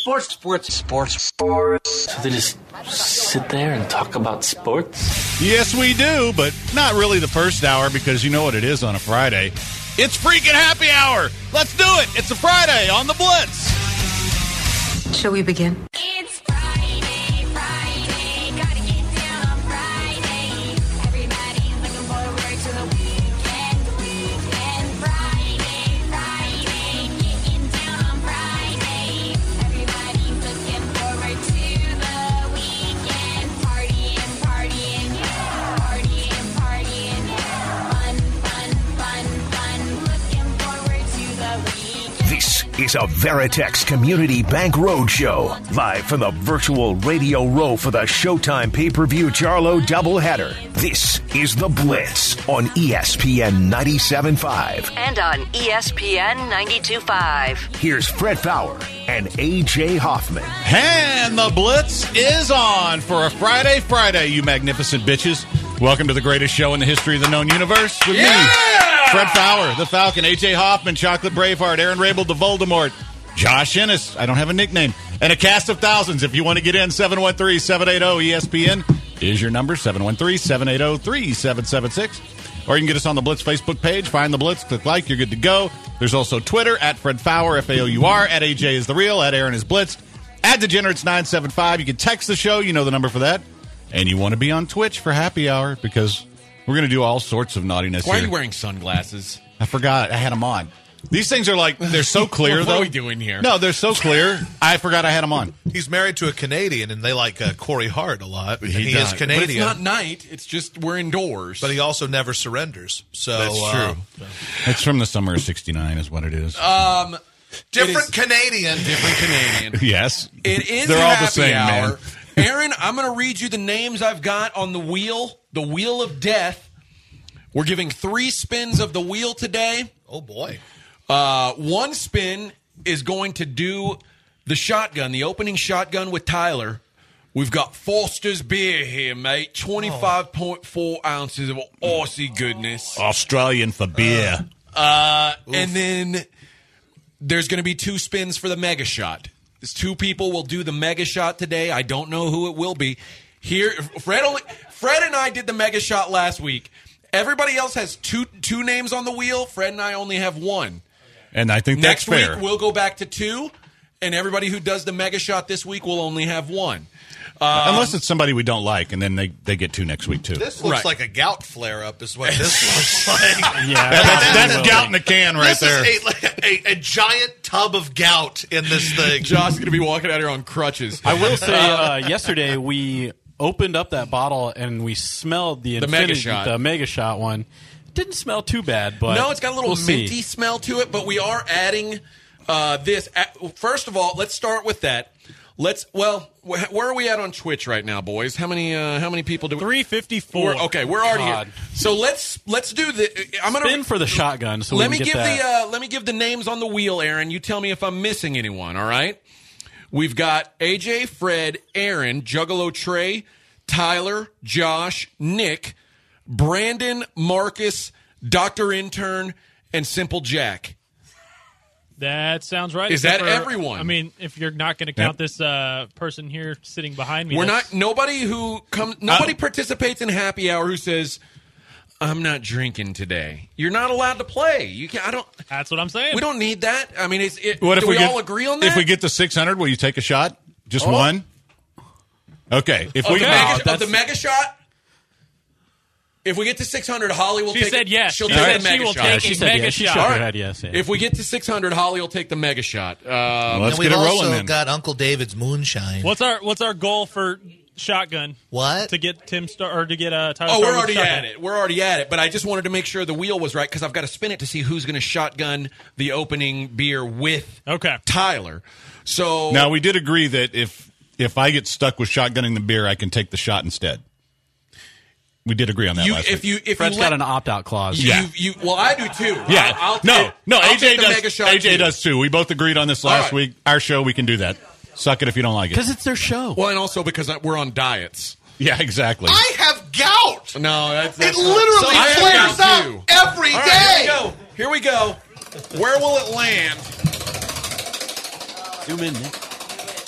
Sports. So they just sit there and talk about sports? Yes, we do, but not really the first hour because you know what it is on a Friday. It's freaking happy hour. Let's do it. It's a Friday on the Blitz. Shall we begin? It's Friday, gotta get down on Friday. Everybody's looking forward to the weekend. Friday, getting down on Friday. Everybody's looking forward to the weekend. Partying, fun. Looking forward to the weekend. This is a Veritex Community Bank Roadshow, live from the virtual Radio Row for the Showtime pay-per-view Charlo doubleheader. This is The Blitz on ESPN 97.5. And on ESPN 92.5. Here's Fred Fowler and A.J. Hoffman. And the Blitz is on for a Friday, you magnificent bitches. Welcome to the greatest show in the history of the known universe with me, Fred Fowler, the Falcon, A.J. Hoffman, Chocolate Braveheart, Aaron Rabel, the Voldemort, Josh Ennis, I don't have a nickname, and a cast of thousands. If you want to get in, 713-780-ESPN is your number, 713-780-3776. Or you can get us on the Blitz Facebook page. Find the Blitz, click like, you're good to go. There's also Twitter, at Fred Fowler, F-A-O-U-R, at AJ is the real, at Aaron is Blitzed, at Degenerates975. You can text the show, you know the number for that. And you want to be on Twitch for happy hour because we're going to do all sorts of naughtiness Why here. are you wearing sunglasses? I forgot. I had them on. These things are like, they're so clear, What though. are we doing here? No, they're so clear. I forgot I had them on. He's married to a Canadian, and they like Corey Hart a lot. And he does. is Canadian. But it's not night. It's just we're indoors. But he also never surrenders. So That's true. It's from the summer of 69 is what it is. Different Canadian. Yes. It is They're all happy the same, hour. man. Aaron, I'm going to read you the names I've got on the wheel of death. We're giving 3 spins of the wheel today. Oh, boy. One spin is going to do the shotgun, the opening shotgun with Tyler. We've got Foster's beer here, mate. 25.4 ounces of Aussie goodness. Australian for beer. And then there's going to be 2 spins for the mega shot. There's 2 people will do the mega shot today. I don't know who it will be. Here, Fred and I did the mega shot last week. Everybody else has two names on the wheel. Fred and I only have 1. And I think that's fair. Next week, we'll go back to 2. And everybody who does the mega shot this week will only have 1. Unless it's somebody we don't like, and then they get 2 next week, too. This looks Right. like a gout flare-up is what this looks like. That's gout in a can right This there. is a giant tub of gout in this thing. Josh is going to be walking out here on crutches. I will say, yesterday we opened up that bottle and we smelled the Mega Shot. the Mega Shot one. Didn't smell too bad, but No, it's got a little we'll see. minty smell to it, but we are adding this. First of all, let's start with that. Where are we at on Twitch right now, boys? How many people do we 354. Okay, we're already God. here. So let's do the I'm going Spin for the shotgun. So let we me can give get that. let me give the names on the wheel, Aaron. You tell me if I'm missing anyone, all right? We've got AJ, Fred, Aaron, Juggalo Trey, Tyler, Josh, Nick, Brandon, Marcus, Dr. Intern, and Simple Jack. That sounds right. Is except that everyone? I mean, if you're not going to count this person here sitting behind me, We're that's- not. Nobody participates in happy hour who says, "I'm not drinking today." You're not allowed to play. You can't. I don't. That's what I'm saying. We don't need that. I mean, What if do we all agree on that? If we get to 600, will you take a shot? Just one? Okay. If we the mega shot. If we get to 600, Holly will She take. said yes. She'll She take said the mega she will shot. take She a said mega yes. She shot. shook All her right. head yes. Yeah. If we get to 600, Holly will take the mega shot. let's And we've get it rolling also then. got Uncle David's moonshine. What's our goal for shotgun? What? To get Tyler Oh, Star we're with already shotgun. at it. We're already at it. But I just wanted to make sure the wheel was right because I've got to spin it to see who's going to shotgun the opening beer with Tyler. So Now, we did agree that if I get stuck with shotgunning the beer, I can take the shot instead. We did agree on that last week. if Fred's got an opt-out clause. Well, I do too. Yeah. I'll AJ take the does. mega shot AJ too. does too. We both agreed on this last week. Our show, we can do that. Suck it if you don't like it. Because it's their show. Well, and also because we're on diets. Yeah, exactly. I have gout. No, that's It literally I have flares gout, up too. every All day. right, here we go. Where will it land? Zoom in, Nick.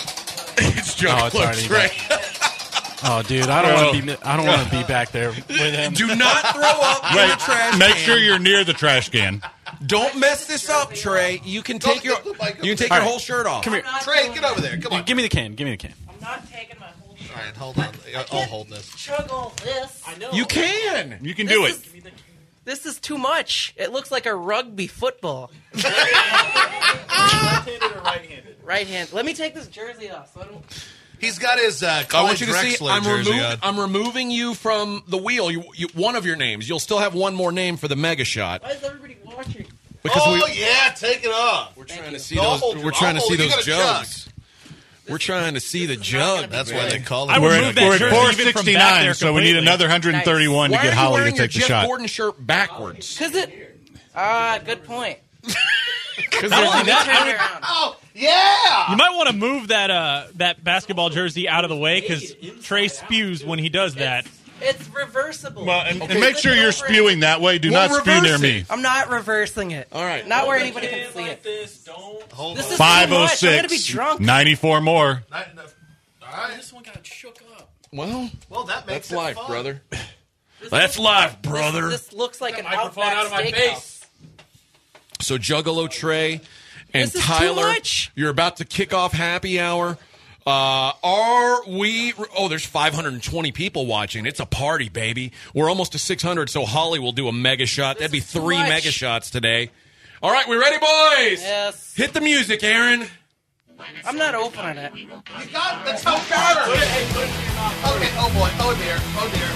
It's Oh, it's Juggalo already Trey. Oh, dude, I don't want to be back there with him. Do not throw up in the trash Make can. sure you're near the trash can. Don't mess this up, Trey. You can take your All right. your whole shirt off. Come here. Trey, get over there. Come on. Give me the can. Give me the can. I'm not taking my whole shirt. All right, hold on. I'll hold this. Chug all this. I know. You can. You can do it. This is too much. It looks like a rugby football. Left-handed or right-handed? Right hand. Let me take this jersey off. So I don't. He's got his I want college you to see. Drexler jersey on. I'm removing you from the wheel. You one of your names. You'll still have one more name for the mega shot. Why is everybody watching? Because yeah, take it off. we're trying to see No, those. hold you. We're trying to I'll see hold you. those You gotta jugs. We're trying to see the jug. That's why they call it. I would We're move at that jersey even from back 469, there so we need completely. another 131 Why to get are you Holly to wearing your take the Jeff shot. Gordon shirt backwards? Because it. Good point. Because Not only that, Turn it around. Oh, yeah! You might want to move that basketball jersey out of the way because Trey spews when he does that. It's reversible. Well, and make sure you're spewing that way. Do not spew near me. I'm not reversing it. All right. Not where anybody can see it. This don't. This is too much. I'm going to be 506. drunk. 94 more. All right. This one got shook up. Well, That makes that's it life, fun. brother. That's life, brother. This looks like an Microphone Outback out of my Steakhouse. face. So Juggalo Trey and This is too Tyler, much. you're about to kick off happy hour. Are we? Oh, there's 520 people watching. It's a party, baby. We're almost to 600, so Holly will do a mega shot. That'd be is too 3 much. mega shots today. All right, we ready, boys? Yes. Hit the music, Aaron. I'm not opening it. You got that's how far. Okay. Oh boy. Oh dear. Oh dear.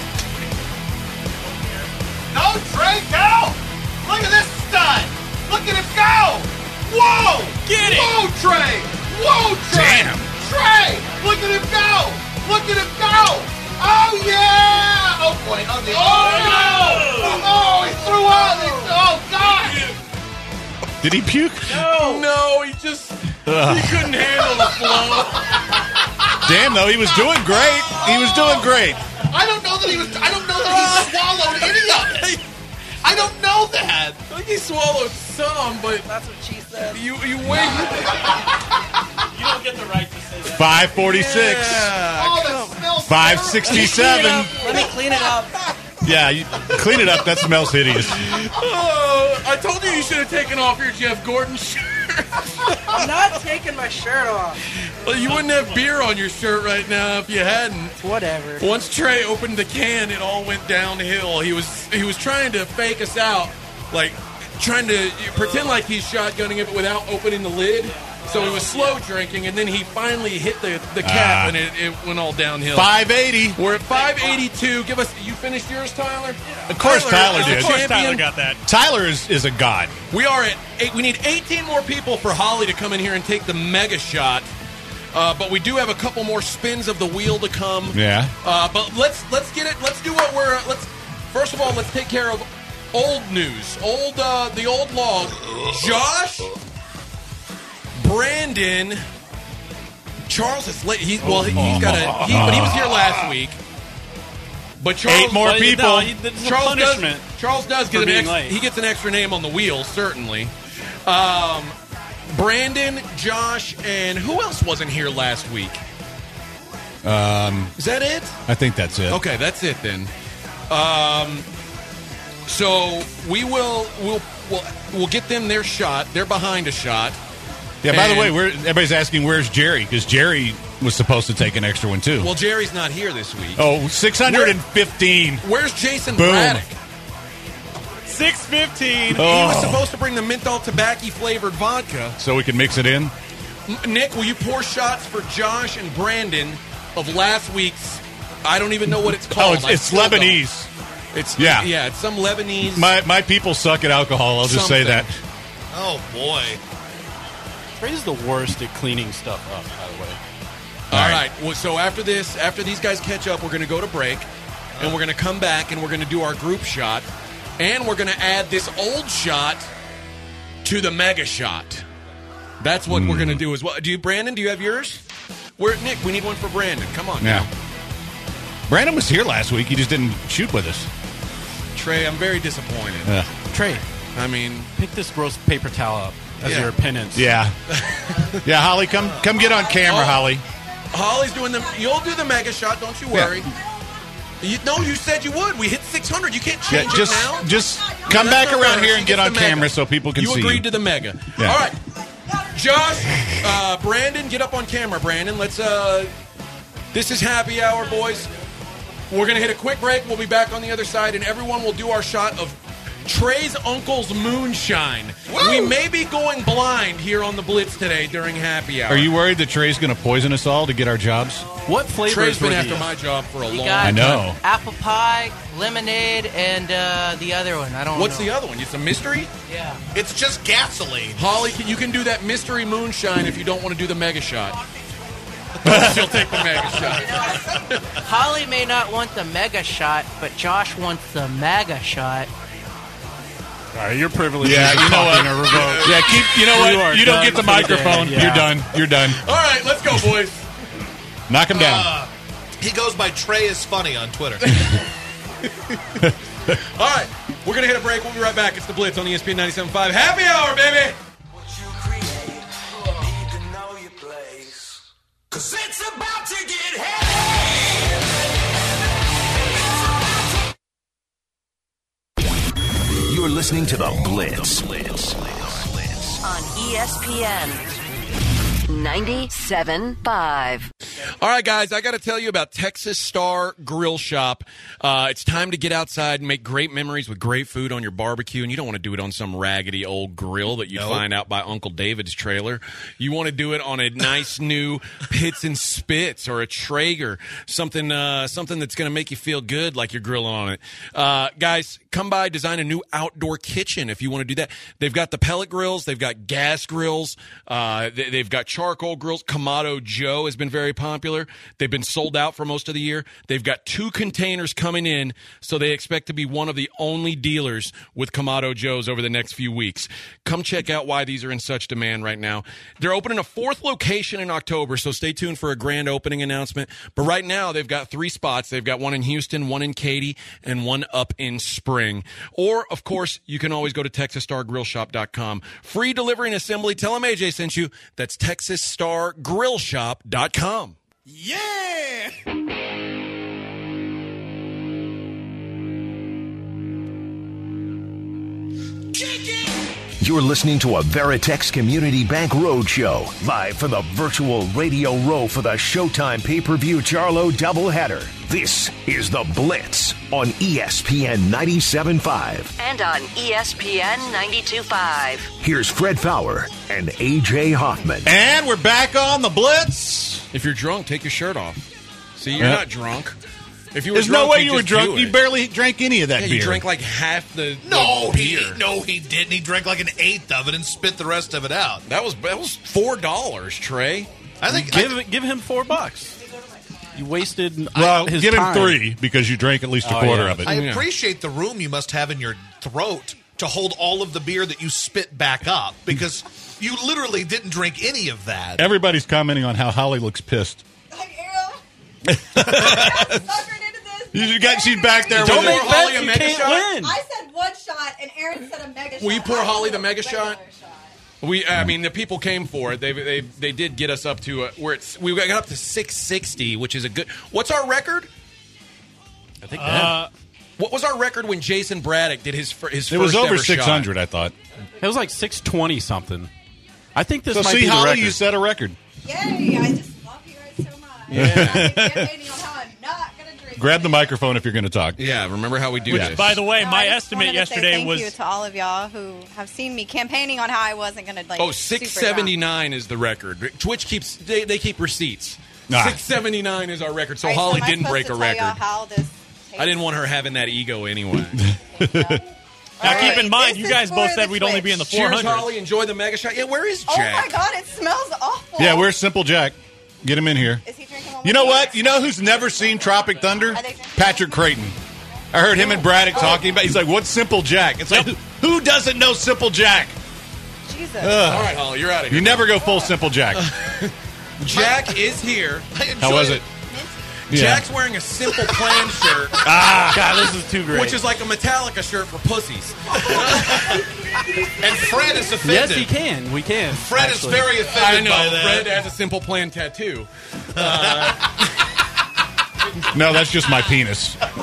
No, Trey, go! Look at this stud. Look at him go! Whoa! Get it! Whoa, Trey! Whoa, Trey! Damn. Trey! Look at him go! Look at him go! Oh yeah! Oh boy! Oh dear! Oh no! Oh, he threw out! Oh God! Did he puke? No, he just he couldn't handle the flow. Damn, though, he was doing great. He was doing great. I don't know that he was. I don't know that he swallowed any of it. I don't know that. I think he swallowed some, but That's what she said. you wait. You don't get the right to say that. 546. Oh, that smells. 567. Let me clean it up. Yeah, you clean it up. That smells hideous. Oh, I told you should have taken off your Jeff Gordon shirt. I'm not taking my shirt off. Well, you wouldn't have beer on your shirt right now if you hadn't. Whatever. Once Trey opened the can, it all went downhill. He was trying to fake us out, like trying to pretend like he's shotgunning it without opening the lid. So he was slow drinking, and then he finally hit the cap, and it went all downhill. 580. We're at 582. Give us. You finished yours, Tyler? Of course Tyler is did. the Of course, champion. Tyler got that. Tyler is a god. We are at 8. We need 18 more people for Holly to come in here and take the mega shot. But we do have a couple more spins of the wheel to come. Yeah. But let's get it. Let's do what we're. First of all, let's take care of old news. The old log. Josh, Brandon, Charles is late. He's got a. But he was here last week. But Charles, 8 more people. No, there's a punishment. Charles does for get being late. he gets an extra name on the wheel, certainly. Brandon, Josh, and who else wasn't here last week? Is that it? I think that's it. Okay, that's it then. So we'll get them their shot. They're behind a shot. Yeah, by the And- way, everybody's asking where's Jerry, because Jerry was supposed to take an extra one, too. Well, Jerry's not here this week. Oh, 615. Where's Jason Boom. Braddock? 6:15. He was supposed to bring the menthol tobacco flavored vodka. So we can mix it in? Nick, will you pour shots for Josh and Brandon of last week's? I don't even know what it's called. Oh, it's Lebanese. It's Yeah. it's some Lebanese. My people suck at alcohol. I'll just say that. Oh boy. Trey's the worst at cleaning stuff up, by the way. All right. Well, so after these guys catch up, we're going to go to break, and we're going to come back, and we're going to do our group shot, and we're going to add this old shot to the mega shot. That's what we're going to do as well. Brandon, do you have yours? Nick, we need one for Brandon. Come on. Yeah. Now. Brandon was here last week. He just didn't shoot with us. Trey, I'm very disappointed. Trey, I mean, pick this gross paper towel up as Yeah. your penance. Yeah. Yeah, Holly, come get on camera, Holly. Holly's doing you'll do the mega shot, don't you worry. No, you said you would. We hit 600. You can't change it now. Just come back around here and get on camera so people can see you. You agreed to the mega. Yeah. All right. Josh, Brandon, get up on camera, Brandon. Let's, this is happy hour, boys. We're going to hit a quick break. We'll be back on the other side, and everyone will do our shot of Trey's uncle's moonshine. Woo! We may be going blind here on the Blitz today during happy hour. Are you worried that Trey's going to poison us all to get our jobs? What flavors? Trey's been after my job for a long time. I know. Apple pie, lemonade, and the other one. I don't know. What's the other one? It's a mystery? Yeah. It's just gasoline. Holly, you can do that mystery moonshine if you don't want to do the mega shot. She'll take the mega shot. Holly may not want the mega shot, but Josh wants the mega shot. All right, you're privileged. Yeah, you know what? Yeah, you know what? You don't get the microphone. Yeah. You're done. You're done. All right, let's go, boys. Knock him down. He goes by Trey is funny on Twitter. All right, we're going to hit a break. We'll be right back. It's the Blitz on ESPN 97.5. Happy hour, baby. Cause it's about to get heavy. You're listening to The Blitz. On ESPN 97.5. All right, guys, I got to tell you about Texas Star Grill Shop. It's time to get outside and make great memories with great food on your barbecue, and you don't want to do it on some raggedy old grill that you find out by Uncle David's trailer. You want to do it on a nice new Pits and Spits or a Traeger, something that's going to make you feel good like you're grilling on it. Guys, come by, design a new outdoor kitchen if you want to do that. They've got the pellet grills. They've got gas grills. They've got charcoal grills. Kamado Joe has been very popular. They've been sold out for most of the year. They've got 2 containers coming in, so they expect to be one of the only dealers with Kamado Joe's over the next few weeks. Come check out why these are in such demand right now. They're opening a 4th location in October, so stay tuned for a grand opening announcement. But right now, they've got 3 spots. They've got one in Houston, one in Katy, and one up in Spring. Or, of course, you can always go to TexasStarGrillShop.com. Free delivery and assembly. Tell them AJ sent you. That's TexasStarGrillShop.com. Yeah! You're listening to a Veritex Community Bank Roadshow, live from the virtual Radio Row for the Showtime pay-per-view Charlo doubleheader. This is The Blitz on ESPN 97.5. And on ESPN 92.5. Here's Fred Fowler and AJ Hoffman. And we're back on The Blitz. If you're drunk, take your shirt off. See, you're not drunk. If you were There's drunk, no way you'd you were just drunk. do You it. barely drank any of that Yeah, beer. you drank like half the He beer. didn't. He drank like an eighth of it and spit the rest of it out. That was $4, Trey. I think Give him $4. You wasted Well, his give him time. 3 because you drank at least a quarter of it. I appreciate the room you must have in your throat to hold all of the beer that you spit back up because you literally didn't drink any of that. Everybody's commenting on how Holly looks pissed. She's back there. Don't with make it. Holly a mega shot. I said one shot, and Aaron said a mega shot. Will you pour Holly the mega shot? I mean, the people came for it. They did get us up to we got up to 660, which is a good. What's our record? I think what was our record when Jason Braddock did his first? It was over ever 600, shot? I thought. it was like 620 something. I think this So might see, be the Holly, record. you set a record. Yay! I just love you guys so much. Yeah. I've been campaigning on how I'm not going to drink. Grab the microphone if you're going to talk. Yeah, remember how we do this. By the way, my I just estimate wanted to say yesterday thank was you to all of y'all who have seen me campaigning on how I wasn't going to like. 679 is the record. Twitch keeps they keep receipts. Ah. 679 is our record. So All right, Holly am I didn't break supposed a to tell record. y'all how this I didn't want her having that ego anyway. Now, keep in mind, this you is guys for both said the we'd only be in the Cheers, 400s. Holly. Enjoy the mega shot. Yeah, where is Oh Jack? my god, it smells awful. Yeah, where's Simple Jack? Get him in here. Is he drinking one? You know what? You know who's never seen Tropic Thunder? Patrick Creighton. I heard him and Braddock talking about. He's like, "What's Simple Jack?" It's like, who doesn't know Simple Jack? Jesus. All right, Holly, you're out of here. You never go full Simple Jack. Jack is here. How was it? Yeah. Jack's wearing a Simple Plan shirt. God, this is too great. Which is like a Metallica shirt for pussies. And Fred is offended. Yes, he can. We can. Fred actually. is very I offended know. by that. Fred has a Simple Plan tattoo. No, that's just my penis. But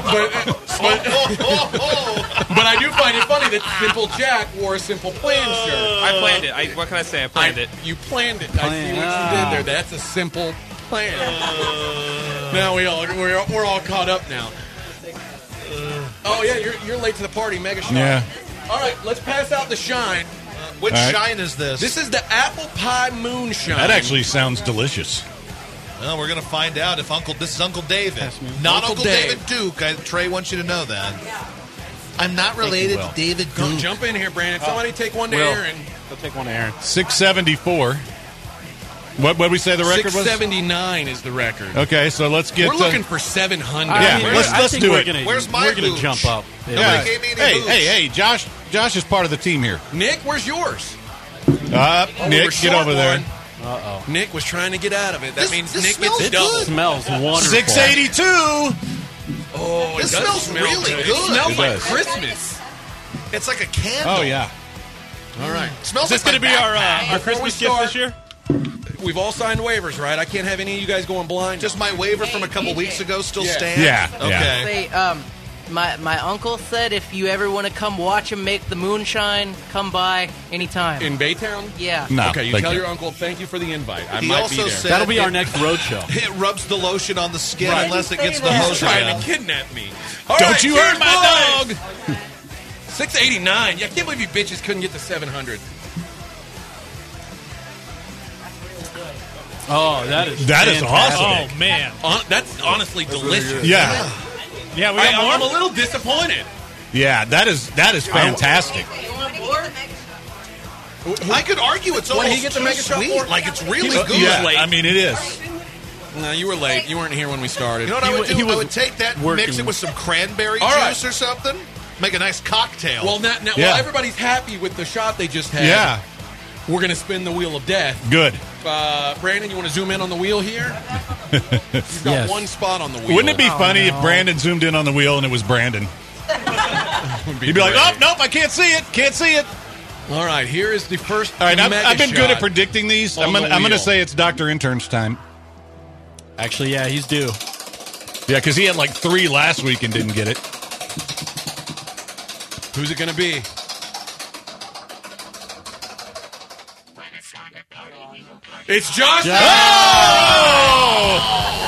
I do find it funny that Simple Jack wore a Simple Plan shirt. I planned it. What can I say? I planned it. You planned it. I see what you did there. That's a simple plan. Now we're all caught up now. Oh yeah, you're late to the party, Mega Shine. Yeah. All right, let's pass out the shine. Which All right. shine is this? This is the apple pie moonshine. That actually sounds delicious. Well, we're going to find out if this is Uncle David. Not Uncle David Duke. Trey wants you to know that. I'm not related to David Go Duke. jump in here, Brandon. Somebody take one to Will. Aaron. I'll take one to Aaron. 674. What did we say the record was? 679 is the record. Okay, so let's get. We're looking for 700. Yeah, let's think do we're it. Gonna, Where's my We're going booch? to jump up. Yeah. gave me any booch. Hey, Josh is part of the team here. Nick, where's yours? Nick, we're get short over there. one. Nick was trying to get out of it. That means this Nick smells gets double. good. Smells wonderful. 682. Oh, This it does smells smell really It good. smells It like does. Christmas. It's like a candle. Oh yeah. All right. Smells Is this like going to be our Before Christmas we gift start- this year? We've all signed waivers, right? I can't have any of you guys going blind. Just my waiver from a couple weeks ago still stands? Yeah, Okay. Say, my uncle said if you ever want to come watch him make the moonshine, come by anytime. in Baytown. Yeah. No, Okay, you thank tell you. your uncle. Thank you for the invite. I He might also be there. said That'll be our it- next road show. It rubs the lotion on the skin Right. unless it gets the He's hose trying around. to kidnap me. All Don't right, you cheers, hurt my boys. 689. Yeah, I can't believe you bitches couldn't get to 700. Oh, that is awesome. Oh, man. That's honestly delicious. Yeah, Yeah, we got I'm more. a little disappointed. yeah. That is fantastic. I could argue it's What did he almost get the too mega shot sweet. for? Like, it's really He was- good. he was Yeah, late. I mean it is. No, you were late. You weren't here when we started. You know what I would do? he I was would take that, working. mix it with some cranberry All right. juice or something, make a nice cocktail. Well, now Yeah. while everybody's happy with the shot they just had, Yeah, we're going to spin the wheel of death. good. Brandon, you want to zoom in on the wheel here? You've got Yes. one spot on the wheel. Wouldn't it be funny if Brandon zoomed in on the wheel and it was Brandon? He'd be like, "Oh nope, I can't see it. Can't see it." All right, here is the first. All right, mega I've been good at shot. predicting these. I'm on the gonna wheel. say it's Dr. Intern's time. Actually, yeah, he's due. Yeah, because he had like 3 last week and didn't get it. Who's it going to be? It's Josh. Oh!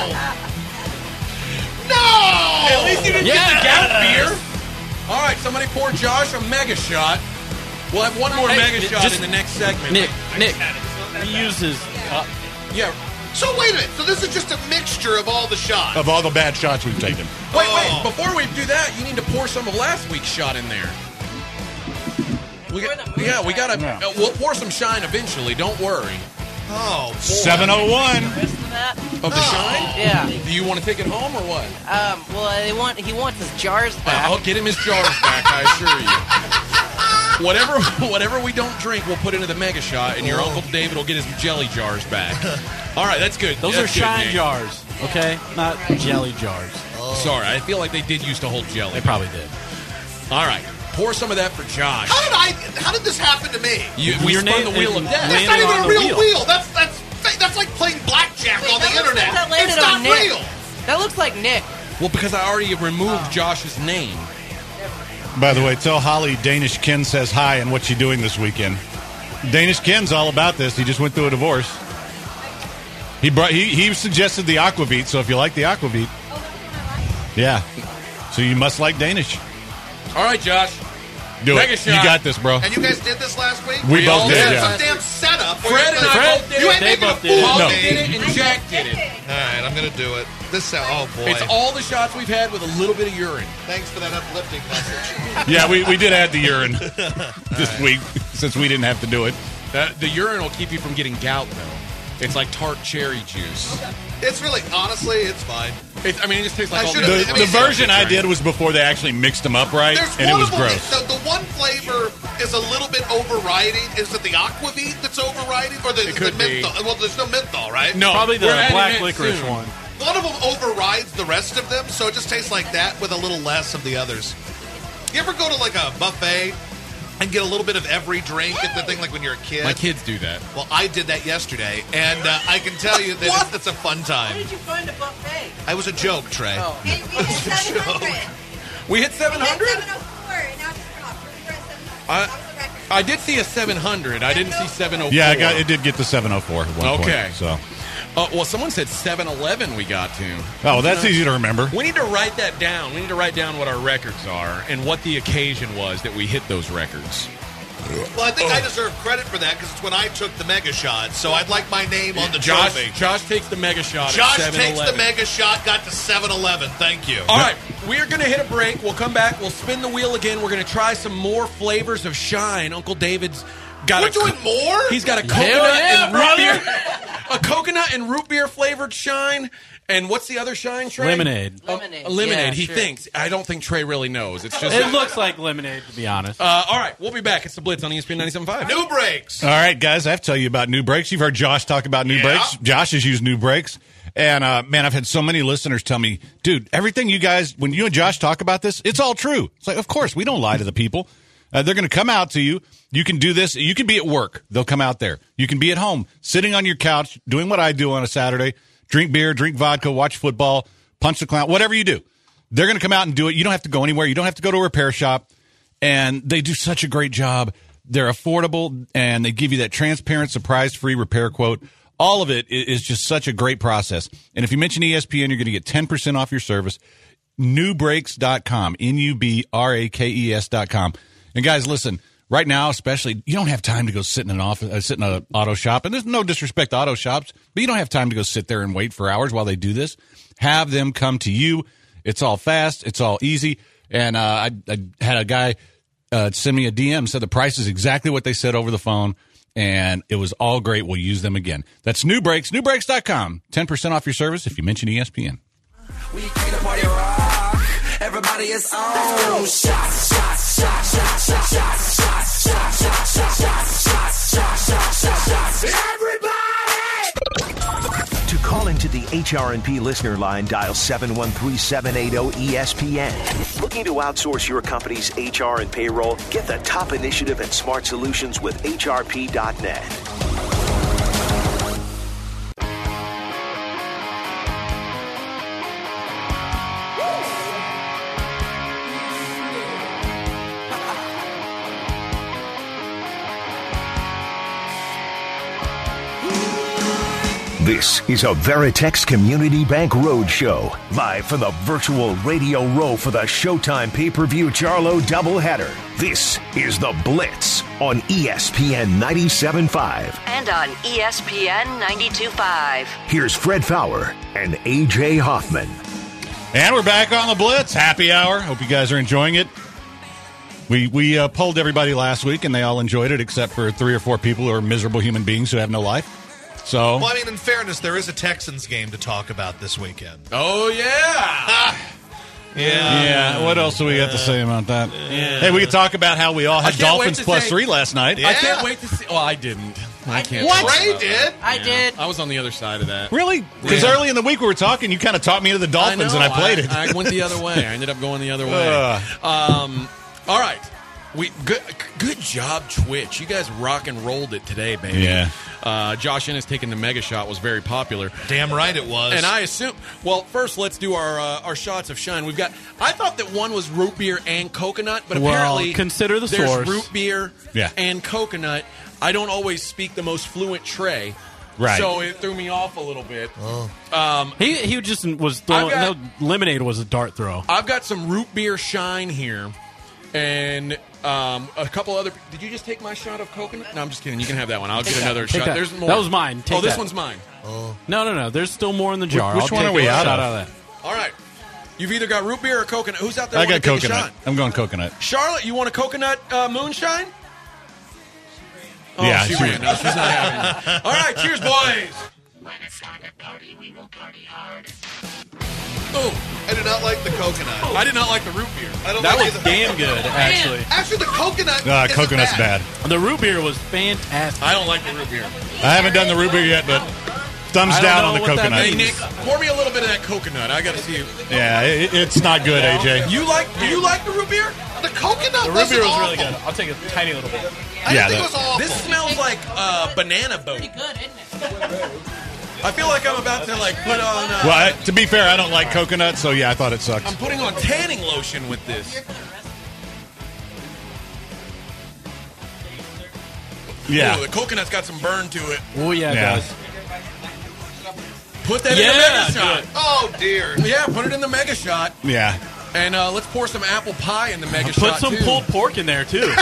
No! At least you didn't get the Yes! gout beer. All right, somebody pour Josh a mega shot. We'll have one more mega shot just- in the next segment. Nick, he uses. Yeah. So wait a minute. So this is just a mixture of all the shots. Of all the bad shots we've taken. Wait. Before we do that, you need to pour some of last week's shot in there. We gotta. We'll pour some shine eventually. Don't worry. Oh, boy. 701. Rest of that? Of the shine? Yeah. Do you want to take it home or what? Well, he wants his jars back. I'll get him his jars back, I assure you. Whatever we don't drink, we'll put into the mega shot, and your Uncle David will get his jelly jars back. All right, that's good. Those That's are good, shine Nick. jars, okay? Not jelly jars. Sorry, I feel like they did used to hold jelly. They probably did. All right, pour some of that for Josh. How did this happen to me? We Your spun name- the wheel of death. That's not even a real wheel. That's like playing blackjack on the internet. That landed It's not on Nick. real. That looks like Nick. Well, because I already removed Josh's name. By the way, tell Holly Danish Ken says hi and what's she doing this weekend. Danish Ken's all about this. He just went through a divorce. He suggested the Aquavit, so if you like the Aquavit, yeah. So you must like Danish. All right, Josh. Do Mega it. shot. You got this, bro. And you guys did this last week? We both all did, did. yeah. Some damn setup. Fred and I both did You it. ain't They making a both did it. fool Paul of me. did it, and Jack did it. All right, I'm going to do it. Oh, boy. It's all the shots we've had with a little bit of urine. Thanks for that uplifting message. Yeah, we did add the urine this week since we didn't have to do it. The urine will keep you from getting gout, though. It's like tart cherry juice. It's really, honestly, it's fine. It just tastes like I all should've- the I mean, The version I did was before they actually mixed them up right, There's and it one was of them. gross. The one flavor is a little bit overriding. Is it the Aquavit that's overriding? Or the could be. menthol? Well, there's no menthol, right? No, Probably the we're adding black it licorice soon. one. one of them overrides the rest of them, so it just tastes like that with a little less of the others. You ever go to like a buffet and get a little bit of every drink at the thing, like when you're a kid? My kids do that. Well, I did that yesterday, and I can tell you that it's a fun time. Where did you find a buffet? I was a joke, Trey. Oh. And we hit 700. We hit 700? We hit 704, and now it's dropped. We're at 700. That was a record. I did see a 700. I didn't see 704. Yeah, it did get to 704 at one Okay. point. So. Well, someone said 711 we got to. Oh, that's easy to remember. We need to write that down. We need to write down what our records are and what the occasion was that we hit those records. Well, I think I deserve credit for that because it's when I took the mega shot, so I'd like my name on the trophy. Josh takes the mega shot Josh at 7-11. takes the mega shot, got to 7-11. Thank you. All right, we are going to hit a break. We'll come back. We'll spin the wheel again. We're going to try some more flavors of Shine. Uncle David's got We're doing more? He's got a coconut and root beer. A coconut and root beer flavored Shine. And what's the other Shine, Trey? Lemonade. A lemonade. Yeah, he sure. thinks. I don't think Trey really knows. It's just. It looks like lemonade, to be honest. All right, we'll be back. It's the Blitz on ESPN 97.5. New brakes. All right, guys, I have to tell you about new brakes. You've heard Josh talk about new brakes. Josh has used new brakes. And, man, I've had so many listeners tell me, dude, everything you guys, when you and Josh talk about this, it's all true. It's like, of course, we don't lie to the people. They're going to come out to you. You can do this. You can be at work. They'll come out there. You can be at home, sitting on your couch, doing what I do on a Saturday. Drink beer, drink vodka, watch football, punch the clown, whatever you do. They're going to come out and do it. You don't have to go anywhere. You don't have to go to a repair shop. And they do such a great job. They're affordable, and they give you that transparent, surprise-free repair quote. All of it is just such a great process. And if you mention ESPN, you're going to get 10% off your service. Nubrakes.com, Nubrakes.com. And guys, listen, right now, especially, you don't have time to go sit in an auto shop. And there's no disrespect to auto shops, but you don't have time to go sit there and wait for hours while they do this. Have them come to you. It's all fast. It's all easy. And I had a guy send me a DM, said the price is exactly what they said over the phone, and it was all great. We'll use them again. That's New Brakes, Nubrakes.com. 10% off your service if you mention ESPN. We came to party rock. Everybody is on. Shots, shots, shots, shots, shots, shots, shots, shots, shots, shots, shots, shots, shots, shots, shots. Everybody! To call into the HRNP listener line, dial 713-780-ESPN. Looking to outsource your company's HR and payroll? Get the top initiative and smart solutions with HRP.net. This is a Veritex Community Bank Roadshow, live from the virtual Radio Row for the Showtime pay-per-view Charlo doubleheader. This is The Blitz on ESPN 97.5. And on ESPN 92.5. Here's Fred Fowler and A.J. Hoffman. And we're back on The Blitz. Happy hour. Hope you guys are enjoying it. We polled everybody last week, and they all enjoyed it, except for 3 or 4 people who are miserable human beings who have no life. So, well, I mean, in fairness, there is a Texans game to talk about this weekend. Oh, yeah. Yeah. What else do we got to say about that? Hey, we could talk about how we all had Dolphins +3 last night. I can't wait to see. Well, I didn't. I can't. What? Trey did. I did. I was on the other side of that. Really? Because early in the week we were talking, you kind of taught me to the Dolphins, and I played it. I went the other way. I ended up going the other way. All right. Good job, Twitch. You guys rock and rolled it today, baby. Yeah. Josh Ennis taking the mega shot was very popular. Damn right it was. And I assume. Well, first let's do our shots of Shine. We've got. I thought that one was root beer and coconut, but apparently consider the there's source. root beer and coconut. I don't always speak the most fluent Trey. Right. So it threw me off a little bit. He just was throwing. Lemonade was a dart throw. I've got some root beer Shine here, and a couple other. Did you just take my shot of coconut? No, I'm just kidding. You can have that one. I'll get another shot. That. There's more. That was mine. Take this that. one's mine. No. There's still more in the jar. Which one are we out of? that. All right. You've either got root beer or coconut. Who's out there? I got take a coconut. shot? I'm going coconut. Charlotte, you want a coconut moonshine? Oh, Yeah, she ran. No, she's not having it. All right, cheers, boys. When it's time to party, we will party hard. Oh, I do not like the coconut. I did not like the root beer. I don't That like was either. damn good, actually. Actually, the coconut. Coconut's isn't bad. The root beer was fantastic. I don't like the root beer. I haven't done the root beer yet, but Thumbs down on the Hey, coconut. Nick, pour me a little bit of that coconut. I got to see. Yeah, it's not good, AJ. Do you like the root beer? The coconut The root beer was really good. I'll take a tiny little bit. Yeah, think it was awful. This smells like banana boat. Pretty good, isn't it? I feel like I'm about to put on. Well, to be fair, I don't like coconut, so yeah, I thought it sucks. I'm putting on tanning lotion with this. Yeah. Ooh, the coconut's got some burn to it. Oh, yeah, it does. Put that in Yeah, the mega shot. Oh, dear. Yeah, put it in the mega shot. Yeah. And let's pour some apple pie in the mega Put shot, some too. pulled pork in there, too. You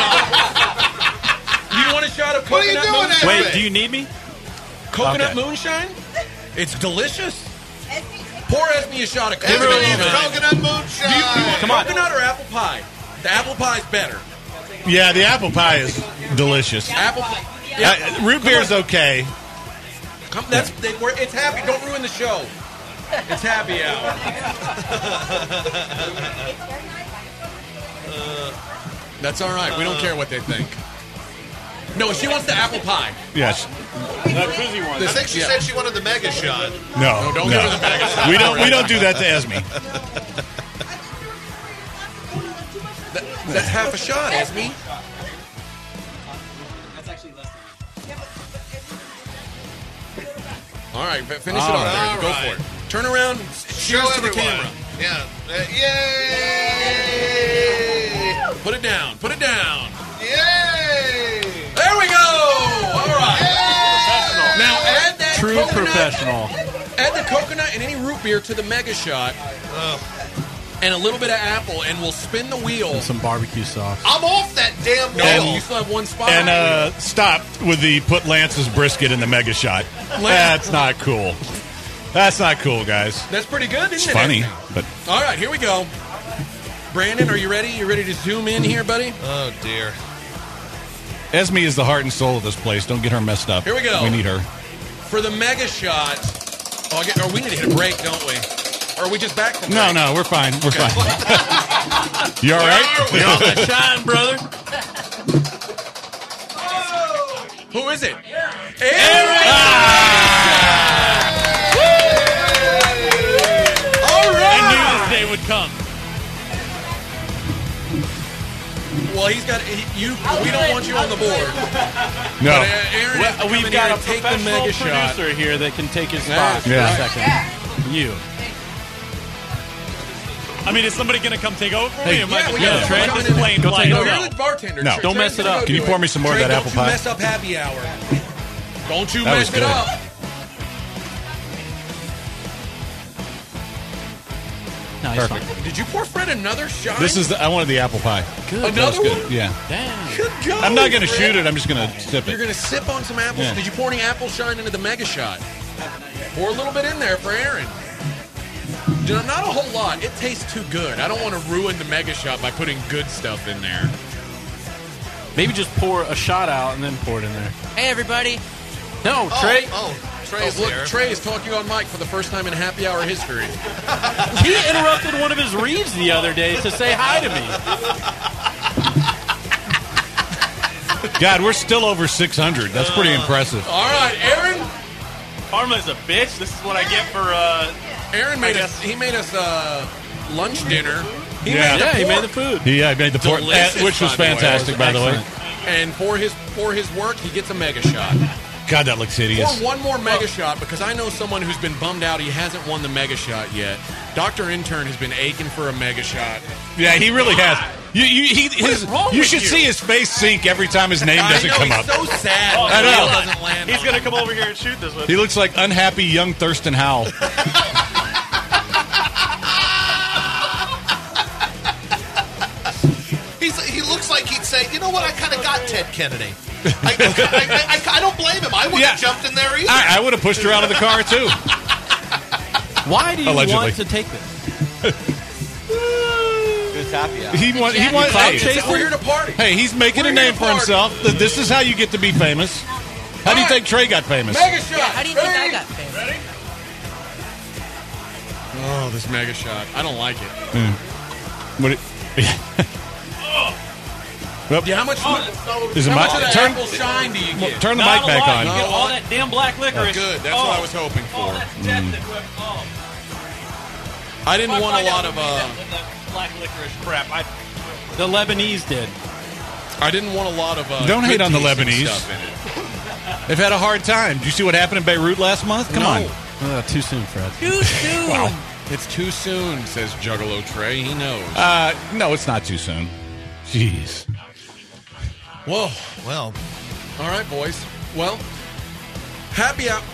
want a shot of What are you coconut doing, moonshine? Wait, do you need me? Coconut Okay. moonshine? It's delicious. Pour Esme a shot of Everybody coconut needs moonshine. coconut moonshine. Come on. Coconut or apple pie? The apple pie's better. Yeah, the apple pie is delicious. Apple pie. Root beer's okay. It's happy. Don't ruin the show. It's happy hour. That's all right. We don't care what they think. No, she wants the apple pie. Yes. I think she said she wanted the mega shot. No, don't give her the mega shot. We don't do that to Esme. That's half a shot, Esme. All right, finish it All off right. there. Go for it. Turn around. Show Cheers to the everyone. camera. Yeah. Yay! Put it down. Put it down. Yay! There we go. All right. Now add that True coconut. professional. Add the coconut and any root beer to the mega shot. And a little bit of apple, and we'll spin the wheel. And some barbecue sauce. I'm off that damn No, wheel. you still have one spot. And stop with the put Lance's brisket in the mega shot. That's not cool. That's not cool, guys. That's pretty good, It's isn't funny, it? but All right, here we go. Brandon, are you ready? You ready to zoom in here, buddy? Oh, dear. Esme is the heart and soul of this place. Don't get her messed up. Here we go. We need her. For the mega shot. Oh, we need to hit a break, don't we? Or are we just back from break? No, we're fine. We're fine. You all right? You're on that shine, brother. Who is it? Aaron! All right. I knew this day would come. Well, he's got you. We don't want you on the board. No. But, Aaron has to come We've in got here a and take the professional mega shot. producer here that can take his Yeah. spot Yeah. for a second. You. I mean, is somebody going to come take over for Hey, me? Am I yeah, just we going got to Trey. try this plane Go flight? take No, over. you're the bartender. No. Trey, Don't mess it go up. do Can you pour me some more of Trey, that apple don't pie? you mess up happy hour. Don't you That mess was it good. up. No, he's Perfect. fine. Did you pour Fred another shot? I wanted the apple pie. Good. That was Another good. one? Yeah. Damn. Good God. I'm not going to shoot it. I'm just going to sip You're it. going to sip on some apples. Yeah. Did you pour any apple shine into the mega shot? Pour a little bit in there for Aaron. Not a whole lot. It tastes too good. I don't want to ruin the mega shot by putting good stuff in there. Maybe just pour a shot out and then pour it in there. Hey, everybody. No, Trey. Trey's look, here. Trey is talking on mic for the first time in happy hour history. He interrupted one of his reads the other day to say hi to me. God, we're still over 600. That's pretty impressive. All right, Aaron. Karma's a bitch. This is what I get for. Aaron made I us. He made us lunch dinner. He Yeah. made the Yeah, he pork. made the food. Yeah, I made the pork, Delicious, which was by the way. fantastic, by the way. And for his work, he gets a mega shot. God, that looks hideous. Pour one more mega shot because I know someone who's been bummed out he hasn't won the mega shot yet. Dr. Intern has been aching for a mega shot. Yeah, he really has. wrong You with should you? see his face sink every time his name doesn't come he's up. so sad. I when know. the wheel doesn't land He's on going to him. come over here and shoot this with. He looks like unhappy young Thurston Howell. He looks like he'd say, you know what, I kind of got Ted Kennedy. I don't blame him. I wouldn't have jumped in there either. I would have pushed her out of the car, too. Why do you Allegedly. want to take this? It's happy hour. He wants. clout Hey, chaser? We're here to party. hey, he's making We're a here name to for party. himself. This is how you get to be famous. How do you think Trey got famous? Mega shot. How do you think I Ready? got famous? Ready? Oh, this mega shot. I don't like it. What it- Yep. Yeah, how much? Is it how my- much of that turn- apple shine do you get? Turn the Not mic a back lot. on. You get all that damn black licorice. Good. That's what I was hoping for. Oh, I didn't want a lot of. that black licorice crap. The Lebanese did. I didn't want a lot of. Don't hate on the good-tasting Lebanese. stuff in it. They've had a hard time. Did you see what happened in Beirut last month? Come on. Too soon, Fred. Too soon. Wow. It's too soon, says Juggalo Trey. He knows. No, it's not too soon. Jeez. Whoa. Well, all right, boys. Well, happy hour.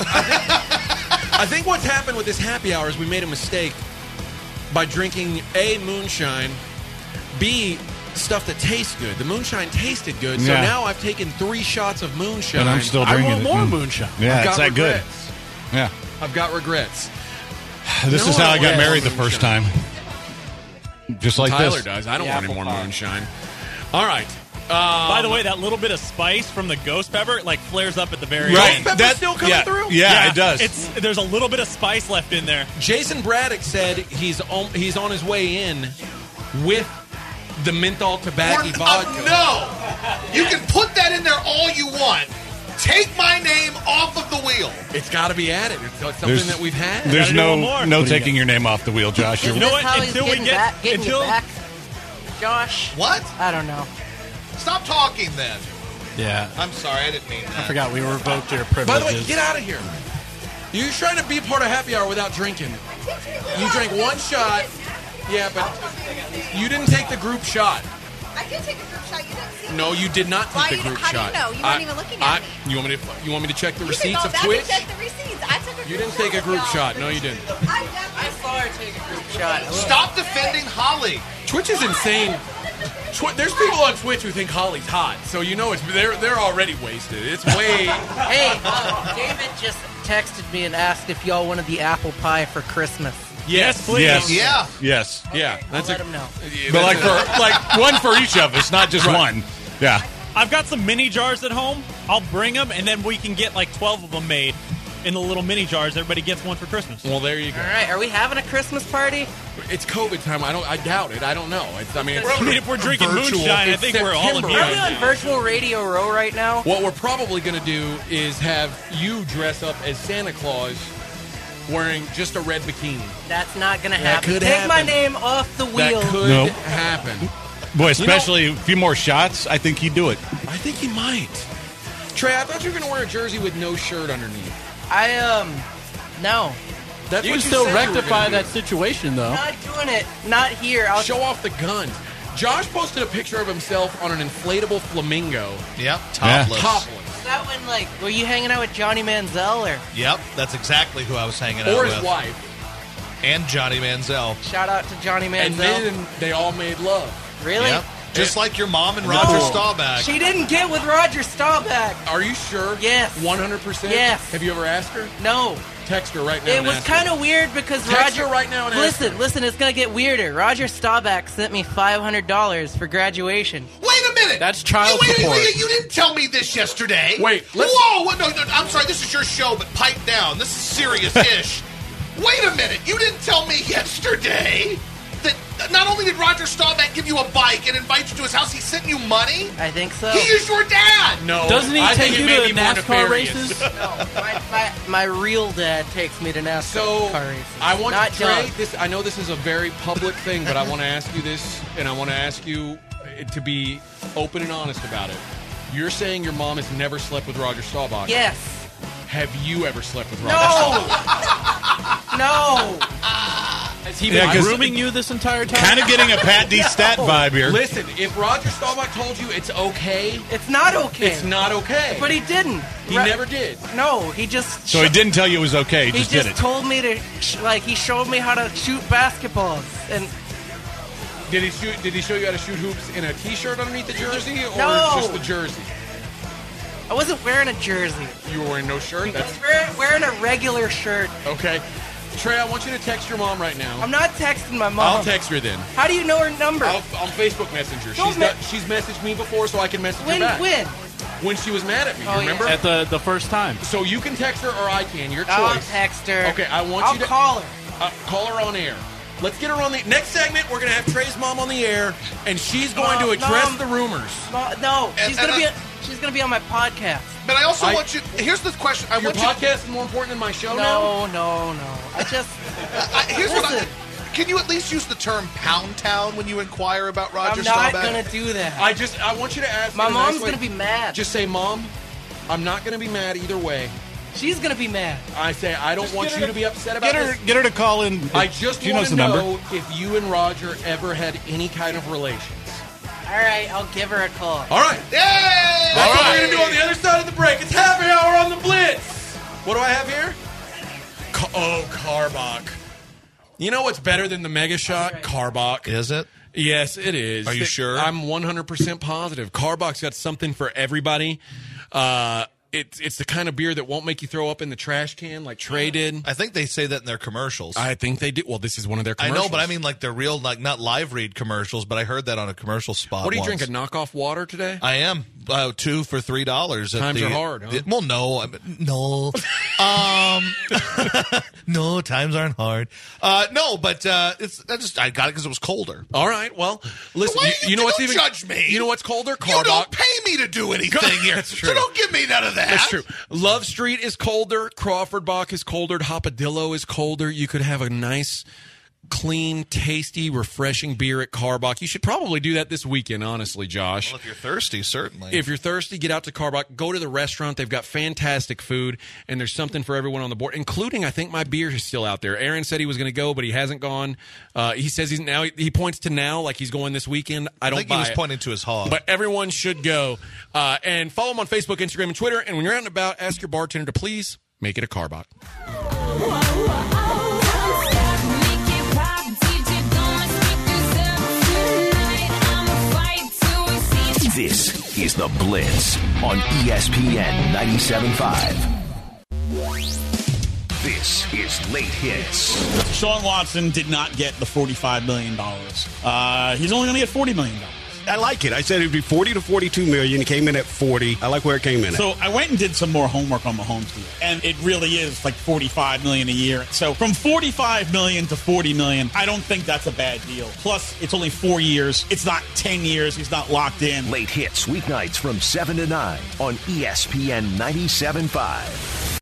I think what's happened with this happy hour is we made a mistake by drinking A, moonshine, B, stuff that tastes good. The moonshine tasted good, so Yeah. now I've taken 3 shots of moonshine. And I'm still drinking I want it. more moonshine. Yeah, I've it's got that good. regrets. Yeah. I've got regrets. This No, is how I don't got want married the moonshine. first time. Just like Tyler this. does. I don't The want any apple more pie. moonshine. All right. By the way, that little bit of spice from the ghost pepper like flares up at the very Right. end. Pepper still coming through? Yeah, it does. There's a little bit of spice left in there. Jason Braddock said he's on his way in with the menthol tobacco vodka. no! You can put that in there all you want. Take my name off of the wheel. It's got to be added. It's something that we've had. There's Gotta do one more. no What do you taking your name off the wheel, Josh. Is You know this what? how he's Until we getting get- back, getting until- you back, Josh? What? I don't know. Stop talking then. Yeah. I'm sorry, I didn't mean that. I forgot we revoked your By privileges. the way, get out of here. You're trying to be part of happy hour without drinking. You drank 1 shot. Yeah, but you didn't take the group shot. I did take a group shot. You didn't see me. No, you did not take Why the you- group how do you shot. know? You weren't even looking at me. You want me to check the You can receipts go of back Twitch? and check the receipts. I took a You group didn't take a shot group with shot. y'all. No, you didn't. I saw her take a group shot. Stop defending Holly. Twitch is insane. There's people on Twitch who think Holly's hot, so you know they're already wasted. It's way. Hey, David just texted me and asked if y'all wanted the apple pie for Christmas. Yes, please. Yes. Yeah. Yes. Yeah, that's Let him know. But like one for each of us, not just Right. one. Yeah. I've got some mini jars at home. I'll bring them, and then we can get like 12 of them made in the little mini jars. Everybody gets one for Christmas. Well, there you go. All right, are we having a Christmas party? It's COVID time. I doubt it. I don't know. I mean, if we're drinking virtual. moonshine, I It's think we're all September immune. Are we on virtual Radio Row right now? What we're probably going to do is have you dress up as Santa Claus wearing just a red bikini. That's not gonna That happen. could Take my happen. name off the wheel. That could Nope. happen. Boy, especially a few more shots, I think he'd do it. I think he might. Trey, I thought you were going to wear a jersey with no shirt underneath. No. That's You what can still said you were rectify gonna that situation, though. Not doing it. Not here. I'll Show off the guns. Josh posted a picture of himself on an inflatable flamingo. Yep. Topless. Topless. that when like were you hanging out with Johnny Manziel or Yep. That's exactly who I was hanging out Or with. his wife. And Johnny Manziel. shout out to Johnny Manziel? And then they all made love. Really? Yep. Just like your mom and Roger Staubach. She didn't get with Roger Staubach. Are you sure? Yes. 100%? Yes. Have you ever asked her? No. Text her right now. It and was ask her. kind of weird because Text Roger. her right now and ask listen, it's gonna get weirder. Roger Staubach sent me $500 for graduation. Wait a minute. That's child wait, support. You didn't tell me this yesterday. Wait, let's- Whoa! No, I'm sorry. This is your show, but pipe down. This is serious-ish. Wait a minute. You didn't tell me yesterday that not only did Roger Staubach give you a bike and invite you to his house, he sent you money? I think so. He is your dad. No. Doesn't he I take think you it may to be more NASCAR nefarious. races? No, my real dad takes me to NASCAR So car races. I want Not to Trey. John. This I know this is a very public thing, but I want to ask you this, and I want to ask you to be open and honest about it. You're saying your mom has never slept with Roger Staubach. Yes. Have you ever slept with Roger No. Staubach? No. Has he Yeah, been 'cause- grooming you this entire time? Kind of getting a Pat D. Stat vibe here. Listen, if Roger Staubach told you it's okay, It's not okay. it's not okay. But he didn't. He never did. No, he just. So he didn't tell you it was okay. He He just did just it. told me to, he showed me how to shoot basketballs, and Did he show you how to shoot hoops in a T-shirt underneath the jersey, or No. just the jersey? I wasn't wearing a jersey. You were wearing no shirt. I That's was wearing a regular shirt. okay. Trey, I want you to text your mom right now. I'm not texting my mom. I'll text her then. How do you know her number? On Facebook Messenger. Don't She's messaged me before, so I can message when? her back. When? When she was mad at me, Oh, remember? At the first time. So you can text her or I can. Your choice. I'll text her. Okay, I want I'll you to call her. Call her on air. Let's get her on the next segment. We're going to have Trey's mom on the air, and she's going to address Mom. the rumors. No, she's gonna be on my podcast. But I also want you. Here's the question. I Your want you. podcast is more important than my show now? No. I just Here's what I. Can you at least use the term Pound Town when you inquire about Roger I'm not Staubach? gonna do that. I want you to ask. My in a mom's nice way. gonna be mad. Just say, Mom, I'm not going to be mad either way. She's gonna be mad. I say, I don't want you to be upset about this. Get her to call in. I just She want knows to the number. know if you and Roger ever had any kind of relations. All right, I'll give her a call. All right. Yay! That's what we're going to do on the other side of the break. It's happy hour on the Blitz. What do I have here? Carbach. You know what's better than the Mega Shot? Carbach. Is it? Yes, it is. Are you sure? I'm 100% positive. Carbach's got something for everybody. It's the kind of beer that won't make you throw up in the trash can like Trey did. I think they say that in their commercials. I think they do. Well, this is one of their I commercials. know, but I mean like they're real, like not live read commercials, but I heard that on a commercial spot. What are you once. drinking? Knockoff water today? I am 2 for $3. Times are hard, huh? Well, no, no, times aren't hard. No, but I got it because it was colder. All right. Well, listen. Why You know what's even judge me? You know what's colder? You Carbach. don't pay me to do anything here. That's true. So don't give me none of that. That's true. Love Street is colder. Crawford Bach is colder. Hopadillo is colder. You could have a nice, clean, tasty, refreshing beer at Carbach. You should probably do that this weekend, honestly, Josh. Well, if you're thirsty, certainly. If you're thirsty, get out to Carbach. Go to the restaurant. They've got fantastic food, and there's something for everyone on the board, including, I think, my beer is still out there. Aaron said he was going to go, but he hasn't gone. He says he's now. He points to now like he's going this weekend. I don't think buy he was it. pointing to his hog. But everyone should go. And follow him on Facebook, Instagram, and Twitter. And when you're out and about, ask your bartender to please make it a Carbach. This is The Blitz on ESPN 97.5. This is Late Hits. Sean Watson did not get the $45 million. He's only going to get $40 million. I like it. I said it would be 40 to 42 million. It came in at 40. I like where it came in at. So I went and did some more homework on Mahomes deal, and it really is like $45 million a year. So from $45 million to $40 million, I don't think that's a bad deal. Plus, it's only 4 years. It's not 10 years. He's not locked in. Late Hits, weeknights from 7 to 9 on ESPN 97.5.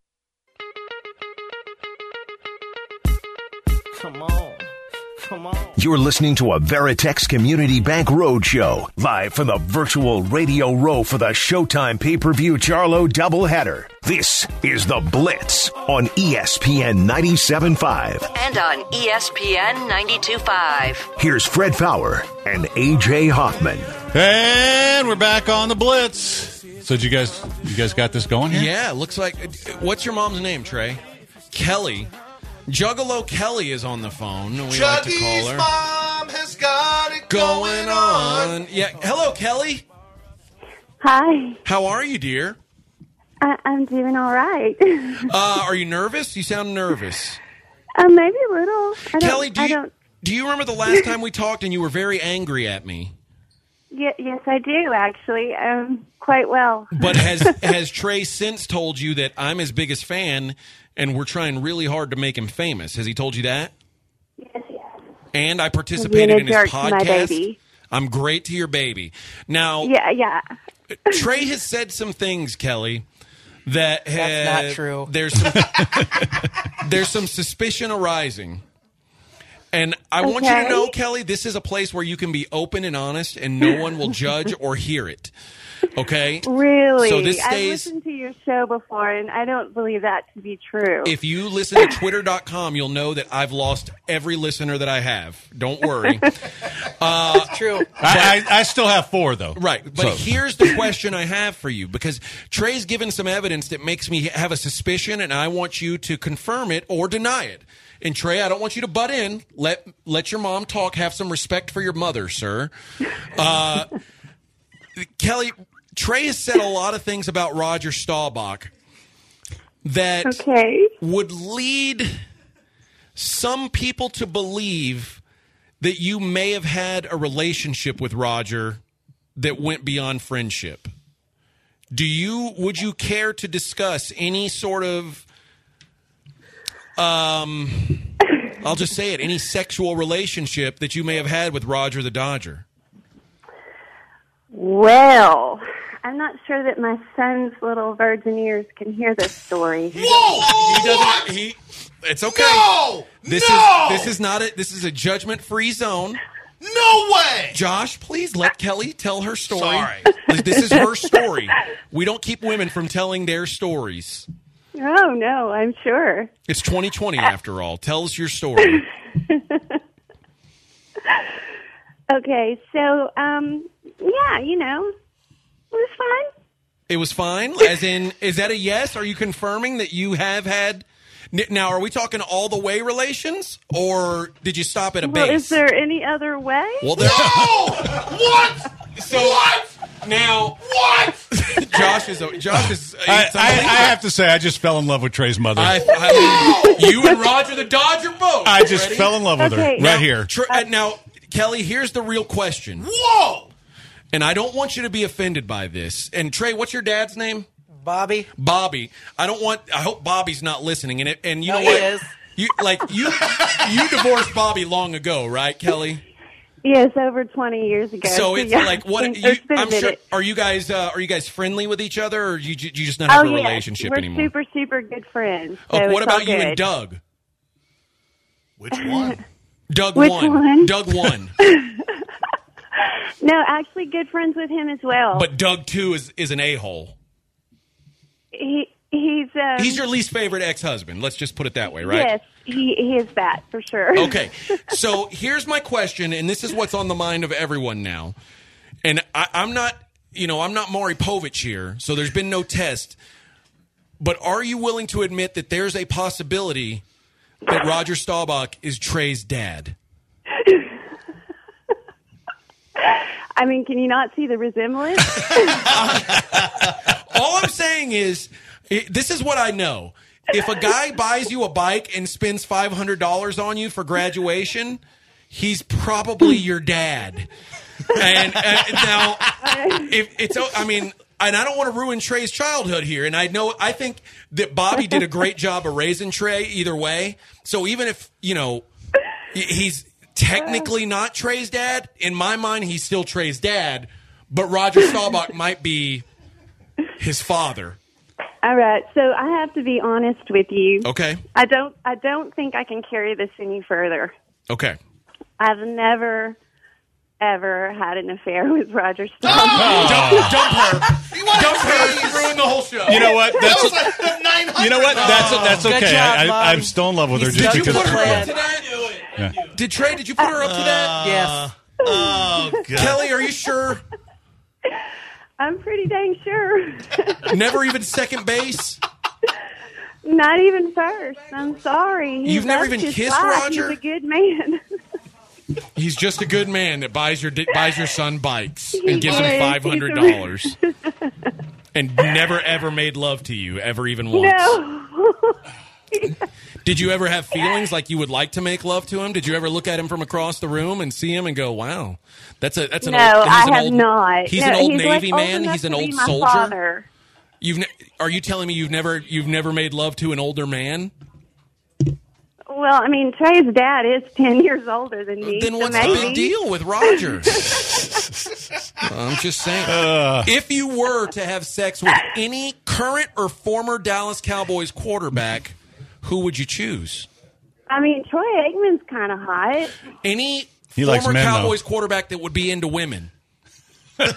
Come on. You're listening to a Veritex Community Bank Roadshow, live from the virtual Radio Row for the Showtime pay-per-view Charlo doubleheader. This is The Blitz on ESPN 97.5. And on ESPN 92.5. Here's Fred Fowler and A.J. Hoffman. And we're back on The Blitz. So you guys got this going here? Yeah, looks like. What's your mom's name, Trey? Kelly. Juggalo Kelly is on the phone. We like to call her. mom has got it going on. Yeah. Hello, Kelly. Hi. How are you, dear? I'm doing all right. Are you nervous? You sound nervous. Maybe a little. Kelly, do you remember the last time we talked and you were very angry at me? Yes, I do, actually. Quite well. But has Trey since told you that I'm his biggest fan and we're trying really hard to make him famous? Has he told you that? Yes. And I participated in his jerk to podcast. my baby. I'm great to your baby. Now, Yeah. Trey has said some things, Kelly, that That's not true. There's some suspicion arising. And I want you to know, Kelly, this is a place where you can be open and honest and no one will judge or hear it. Okay? Really? So this I've stays... listened to your show before, and I don't believe that to be true. If you listen to Twitter.com, you'll know that I've lost every listener that I have. Don't worry. It's true. I still have 4, though. Right. But here's the question I have for you, because Trey's given some evidence that makes me have a suspicion, and I want you to confirm it or deny it. And Trey, I don't want you to butt in. Let your mom talk. Have some respect for your mother, sir. Kelly, Trey has said a lot of things about Roger Staubach that would lead some people to believe that you may have had a relationship with Roger that went beyond friendship. Would you care to discuss any sort of I'll just say it, any sexual relationship that you may have had with Roger the Dodger. Well, I'm not sure that my son's little virgin ears can hear this story. Whoa! It's okay. No! This is not it. This is a judgment-free zone. No way! Josh, please let Kelly tell her story. Sorry. This is her story. We don't keep women from telling their stories. Oh, no, I'm sure. It's 2020 after all. Tell us your story. Okay, so, yeah, you know, it was fun. It was fine? As in, is that a yes? Are you confirming that you have had... Now, are we talking all the way relations, or did you stop at a Well, base? is there any other way? Well, there. What? So, what? Now, what? Josh is. I have to say, I just fell in love with Trey's mother. I mean, you and Roger the Dodger both. I just fell in love with her Okay. right here. Now, Kelly, here's the real question. Whoa! And I don't want you to be offended by this. And Trey, what's your dad's name? Bobby. Bobby. I hope Bobby's not listening. And you know He what? is. You divorced Bobby long ago, right, Kelly? Yes, over 20 years ago. So it's yeah. like what? It's been a I'm sure. minute. Are you guys friendly with each other, or you just not have a yes. relationship We're anymore? super, super good friends. Oh, So what it's all about you and good. Doug? Which one? Doug Which won. one? Doug won. No, actually good friends with him as well. But Doug too is an a-hole. He's your least favorite ex-husband. Let's just put it that way, right? Yes, he is that for sure. Okay, so here's my question, and this is what's on the mind of everyone now. And I'm not Maury Povich here, so there's been no test. But are you willing to admit that there's a possibility that Roger Staubach is Trey's dad? I mean, can you not see the resemblance? All I'm saying is, this is what I know. If a guy buys you a bike and spends $500 on you for graduation, he's probably your dad. And now, and I don't want to ruin Trey's childhood here. And I think that Bobby did a great job of raising Trey either way. So even if, he's technically not Trey's dad, in my mind, he's still Trey's dad. But Roger Staubach might be his father. All right, so I have to be honest with you. Okay. I don't think I can carry this any further. Okay. I've never, ever had an affair with Roger Staubach. Dump her. Dump her. You ruined the whole show. You know what? That was like the 900. You know what? That's Good okay. job, Mom. I'm still in love with her just Did you because. put her up to that? Yeah. Did you put her up to that? Yes. Oh, God. Kelly, are you sure? I'm pretty dang sure. Never even second base? Not even first. I'm sorry. You've never That's even his kissed life. Roger? He's a good man. He's just a good man that buys your son bikes He and gives him is. $500 and never ever made love to you ever even once. No. Did you ever have feelings like you would like to make love to him? Did you ever look at him from across the room and see him and go, "Wow, that's an No, I have not. He's No, an old he's Navy like old man. enough He's an to be old my soldier. father. Are you telling me you've never made love to an older man? Well, I mean, Trey's dad is 10 years older than me. Then so what's maybe. the big deal with Roger? I'm just saying. If you were to have sex with any current or former Dallas Cowboys quarterback, who would you choose? I mean, Troy Aikman's kind of hot. Any He likes former men, though. Cowboys quarterback that would be into women. Dak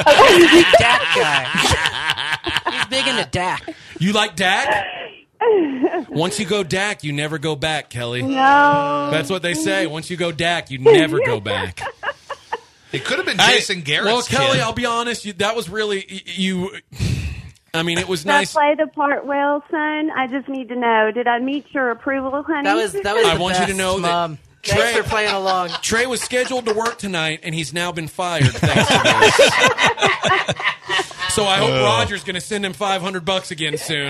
guy. He's big into Dak. You like Dak? Once you go Dak, you never go back, Kelly. No. That's what they say. Once you go Dak, you never go back. It could have been Jason Garrett's Well, Kelly, kid. I'll be honest. That was really you. I mean, it was Did nice. I play the part well, son? I just need to know. Did I meet your approval, honey? That was I the want best, you to know that Mom. Thanks for playing along. Trey was scheduled to work tonight, and he's now been fired thanks to this. So I hope Roger's going to send him $500 again soon.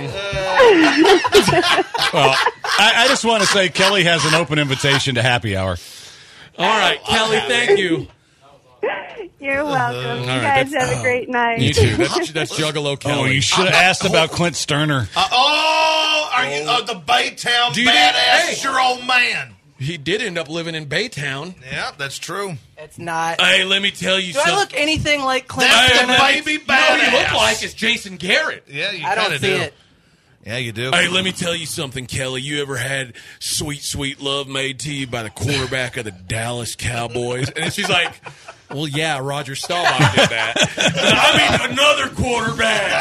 Well, I just want to say Kelly has an open invitation to happy hour. All right, Kelly, thank you. You're welcome. All You right, guys have a great night. You too. That's Juggalo Kelly. Oh, you should have asked about Clint Sterner. Are you the Baytown Do you badass? need- It's your old man. He did end up living in Baytown. Yeah, that's true. It's not. Hey, let me tell you Do something. I look anything like Clint? That's Eastwood? the baby You know what you look badass. like is Jason Garrett. Yeah, you I kind don't of see do. it. Yeah, you do. Hey, let me tell you something, Kelly. You ever had sweet, sweet love made to you by the quarterback of the Dallas Cowboys? And she's like, well, yeah, Roger Staubach did that. I mean, another quarterback.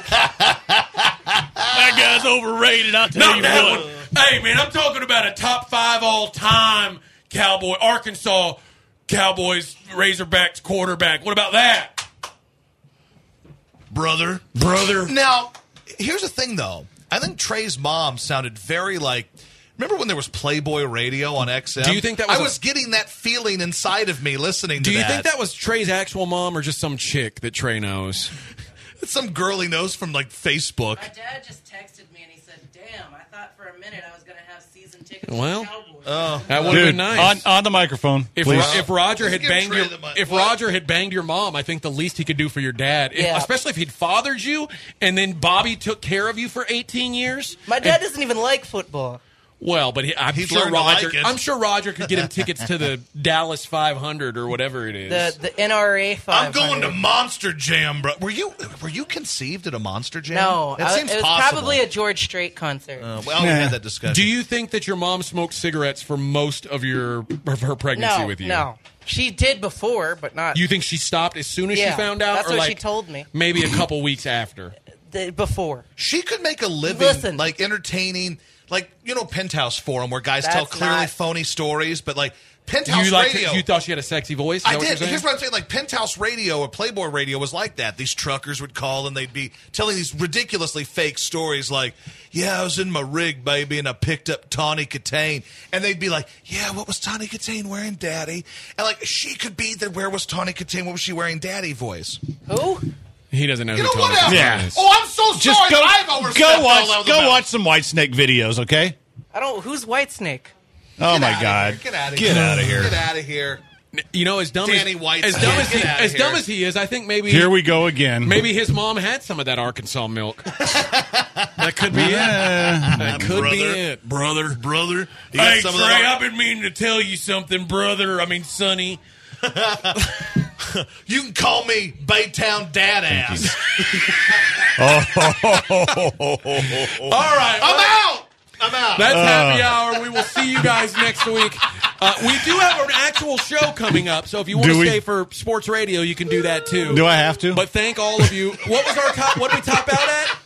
That guy's overrated, I'll tell Not you that what. one. Hey, man, I'm talking about a top 5 all-time Cowboy, Arkansas Cowboys, Razorbacks quarterback. What about that? Brother. Now, here's the thing, though. I think Trey's mom sounded very like... Remember when there was Playboy Radio on XM? Do you think that was I was getting that feeling inside of me listening to Do you that. think that was Trey's actual mom or just some chick that Trey knows? It's some girl he knows from, like, Facebook. My dad just texted me and he said, "Damn, I thought for a minute I was going to have season tickets Well, to Cowboys." that would have been nice. On the microphone, If, please. if Roger had Give banged Trey your, the mic. if What? Roger had banged your mom, I think the least he could do for your dad, Yeah. especially if he'd fathered you and then Bobby took care of you for 18 years. My dad doesn't even like football. Well, but I'm He's sure learned to Roger. like it. I'm sure Roger could get him tickets to the Dallas 500 or whatever it is. The NRA 500. I'm going to Monster Jam, bro. Were you conceived at a Monster Jam? No, That seems it was possible. probably a George Strait concert. Well, we had that discussion. Do you think that your mom smoked cigarettes for most of her pregnancy no, with you? no. She did before, but not You think she stopped as soon as Yeah, she found out, that's or what like she told me. maybe a couple weeks after? Before. She could make a living, Listen. like entertaining, like Penthouse Forum, where guys tell That's clearly not- phony stories, but like Penthouse You Radio. you thought she had a sexy voice? Is that I what did. you're saying? Here's what I'm saying. Like Penthouse Radio or Playboy Radio was like that. These truckers would call and they'd be telling these ridiculously fake stories like, yeah, I was in my rig, baby, and I picked up Tawny Katane. And they'd be like, yeah, what was Tawny Katane wearing, Daddy? And like, she could be the where was Tawny Katane, what was she wearing, Daddy voice. Who? He doesn't know You who know Tony what? Yeah. is. Oh, I'm so Just sorry. go, I've overstepped all of the go bounds. watch some Whitesnake videos, okay? I don't. Who's Whitesnake? Oh Get my outta God! here. Get out of Get here. outta here. Get out of here. You know, as dumb Danny White. as dumb as Get outta as dumb here. as he is, I think maybe Here we go again. maybe his mom had some of that Arkansas milk. That could be it. That could be it, brother. You got Hey, some Trey, of that- I've been meaning to tell you something, brother. I mean, Sonny. You can call me Baytown Dad Ass. All right, I'm out. that's happy hour. We will see you guys next week. We do have an actual show coming up, so if you want Do to we? stay for sports radio, you can do that too. Do I have to? But thank all of you. What was our top? What did we top out at?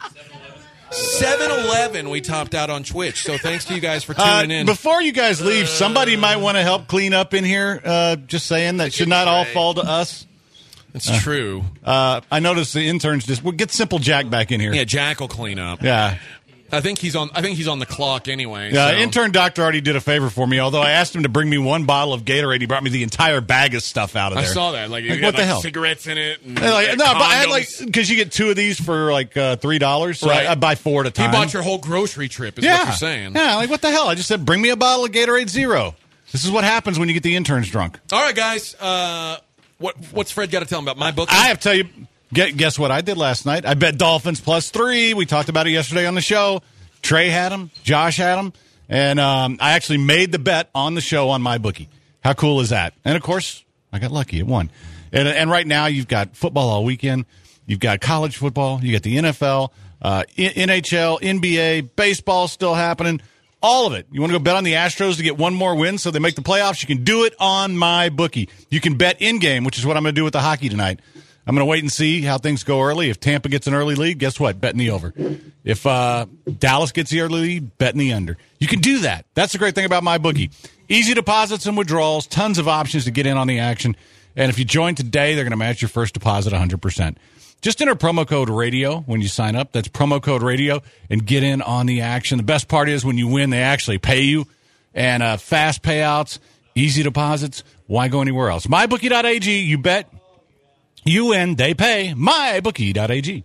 7-Eleven. We topped out on Twitch. So thanks to you guys for tuning in. Before you guys leave, somebody might want to help clean up in here. Just saying that should not all fall to us. It's true. I noticed the interns just. We'll get Simple Jack back in here. Yeah, Jack will clean up. Yeah. I think he's on the clock anyway. Yeah, so. intern doctor already did a favor for me. Although I asked him to bring me one bottle of Gatorade, he brought me the entire bag of stuff out of I there. saw that. Like, you Like, had, what the hell? cigarettes in it. And, And like, no, but I had condoms. because you get two of these for like $3. So Right. I buy four at a time. He bought your whole grocery trip. Is yeah, what you're saying. Yeah, like what the hell? I just said bring me a bottle of Gatorade Zero. This is what happens when you get the interns drunk. All right, guys. What's Fred got to tell him about my book? I have to tell you. Guess what I did last night? I bet Dolphins +3. We talked about it yesterday on the show. Trey had them. Josh had them. And I actually made the bet on the show on MyBookie. How cool is that? And, of course, I got lucky. It won. And right now you've got football all weekend. You've got college football. You got the NFL, NHL, NBA, baseball still happening. All of it. You want to go bet on the Astros to get one more win so they make the playoffs? You can do it on MyBookie. You can bet in-game, which is what I'm going to do with the hockey tonight. I'm going to wait and see how things go early. If Tampa gets an early lead, guess what? Bet in the over. If Dallas gets the early lead, bet in the under. You can do that. That's the great thing about MyBookie. Easy deposits and withdrawals, tons of options to get in on the action. And if you join today, they're going to match your first deposit 100%. Just enter promo code radio when you sign up. That's promo code radio and get in on the action. The best part is when you win, they actually pay you. And fast payouts, easy deposits. Why go anywhere else? MyBookie.ag, you bet. You win, they pay. MyBookie.ag.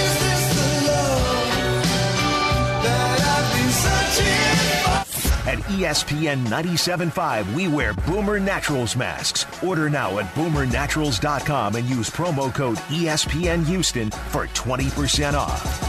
At ESPN 97.5 We Wear Boomer Naturals masks. Order now at boomernaturals.com and use promo code ESPN Houston for 20% off.